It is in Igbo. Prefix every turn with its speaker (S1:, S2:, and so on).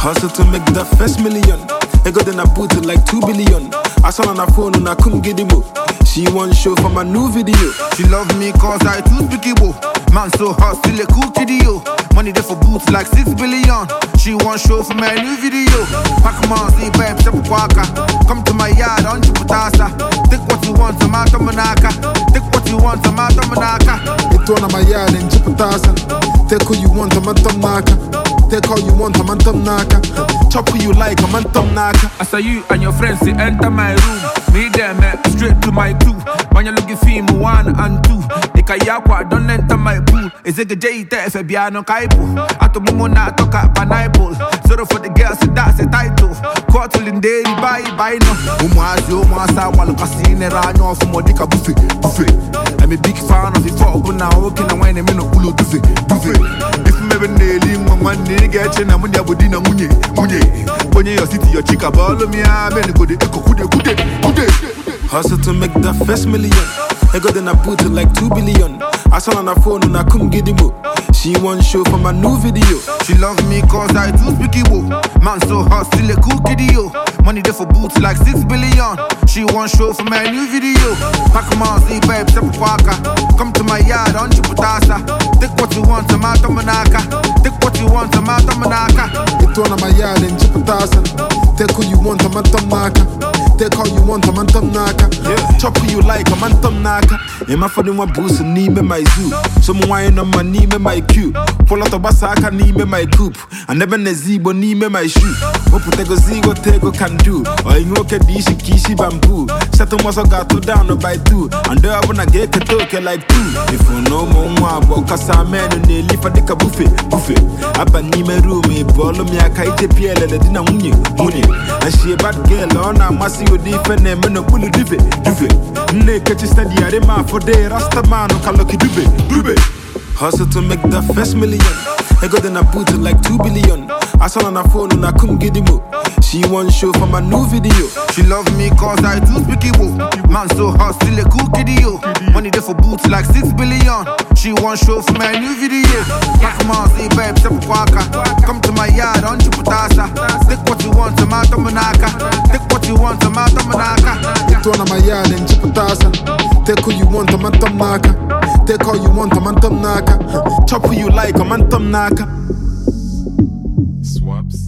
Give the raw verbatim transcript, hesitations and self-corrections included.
S1: Hustle to make that first million. I got in a boot to like two billion. I saw on her phone and I couldn't get him up. She want show for my new video.
S2: She love me cause I too speakable. Man so hot, still a cool kidio. Money there for boots like six billion. She want show for my new video. Pack on, see babe, step waka. Come to my yard, on Chiputasa. Take what you want, I'm out of Manaka. Take what you want, I'm out of Manaka.
S1: It's one of my yard in Chiputasa. Take who you want, I'm out of Manaka. Take all you want, I'm out of Manaka. Chop who you like, I'm out of Manaka.
S3: I saw you and your friends, they enter my room. Me them, eh, straight to my crew. When you looking for me, one and two. Ikayakwa, don't enter my pool. Is it a J T F, Biano Kaipo? Atomo na toka pineapple. Zero for the girls, that's a title. Quartal in day, buy, buy no. Umazio, Masa, Walocasine, Rano, from Modica Buffet, Buffet. I'm a big fan of it for open now, walking and when I'm in a Ulu Buffet, Buffet. If you never nail one day, get you, I'm on the Abudina Munye, Munye. When your city, your chica, ball me, I'm going to go to Kude, Kude, Kude.
S1: Hustle to make that first million. I got in a boot to like two billion. I saw on her phone and I couldn't get him up. She want show for my new video.
S2: She love me cause I too speakable. Man so hot, still a cool kidio. Money there for boots like six billion. She want show for my new video. Pack on, see babe, step waka. Come to my yard, on Chiputasa. Take what you want, I'm out of Manaka. Take what you want, I'm out of Manaka.
S1: It's one of my yard in Chiputasa. Take who you want, I'm out of Manaka. Take all you want, I'm antam naka. Yeah. Chop who you like, I'm antam naka. In my phone, my boost, and me my zoo. Some wine on my knee, my cue. Pull out a basaka, knee my coop. And never nezibo, knee my shoe. What put a zigo, tego can do. Or you look at dish, kishi bamboo. Settle was a gato down by two. And there I wanna get a token like two. If you know more about Casa man and they live at the buffet, buffet. Up and nime room, a ball of me, a kite P L, and a dinner muni, muni. And she a bad girl on a massive. You defend them and a bully dive, dive. Naked to study a rema for day, Rastaman, Kaloki Dube, Dube. Hustle to make that first million. I got in a boot to like two billion. I saw on her phone and I couldn't get him up. She want show for my new video.
S2: She love me cause I too speakable. Man so hot, still a cool kidio. Money there for boots like six billion. She want show for my new video. Pack on, see babe, step waka. Come to my yard, on Chiputasa. Take what you want, I'm out of Manaka. Take what you want, I'm out of Manaka.
S1: It's one of my yard in Chiputasa. Take who you want, I'm out of Manaka. Take all you want, I'm out of Manaka. Chop who you like, I'm out of Manaka.
S3: Swaps.